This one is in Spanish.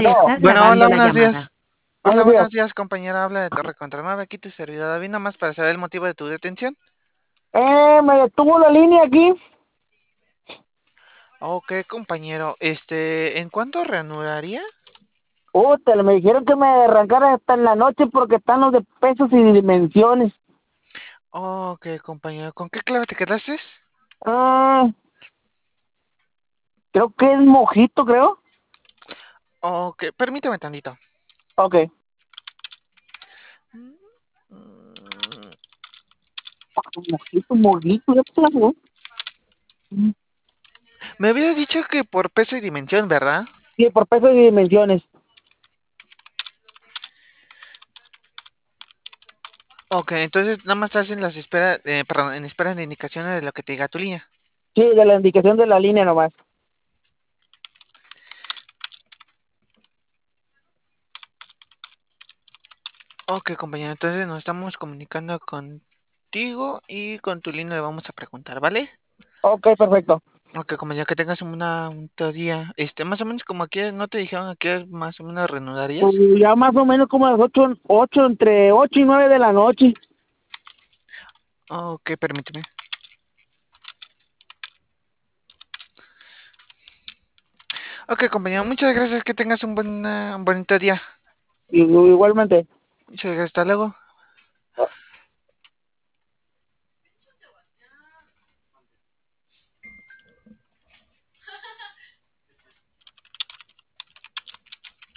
Bueno, estás bueno, hola, grabando la buenos llamada. días. Hola, Buenos días. buenos días, compañera. Habla de Torre contra 9. Aquí tu servidor David, nomás para saber el motivo de tu detención. Me detuvo la línea aquí. Ok, compañero. ¿En cuánto reanudaría? Me dijeron que me arrancara hasta en la noche porque están los de pesos y dimensiones. Ok, compañero. ¿Con qué clave te quedaste? Ah, creo que es mojito, creo. Ok, permíteme tantito. Ok. Mojito, ya te la jugó. Me habías dicho que por peso y dimensión, ¿verdad? Sí, por pesos y dimensiones. Ok, entonces nada más estás en las esperas, perdón, en espera de indicaciones de lo que te diga tu línea. Sí, de la indicación de la línea nomás. Ok, compañero, entonces nos estamos comunicando contigo y con tu línea le vamos a preguntar, ¿vale? Ok, perfecto. Ok, como ya que tengas un día, más o menos como aquí, ¿no te dijeron a qué más o menos Pues reanudarías? ya más o menos como a las 8, entre 8 y 9 de la noche. Ok, permíteme. Ok, compañero, muchas gracias, que tengas un bonito día. Igualmente. Muchas gracias, hasta luego.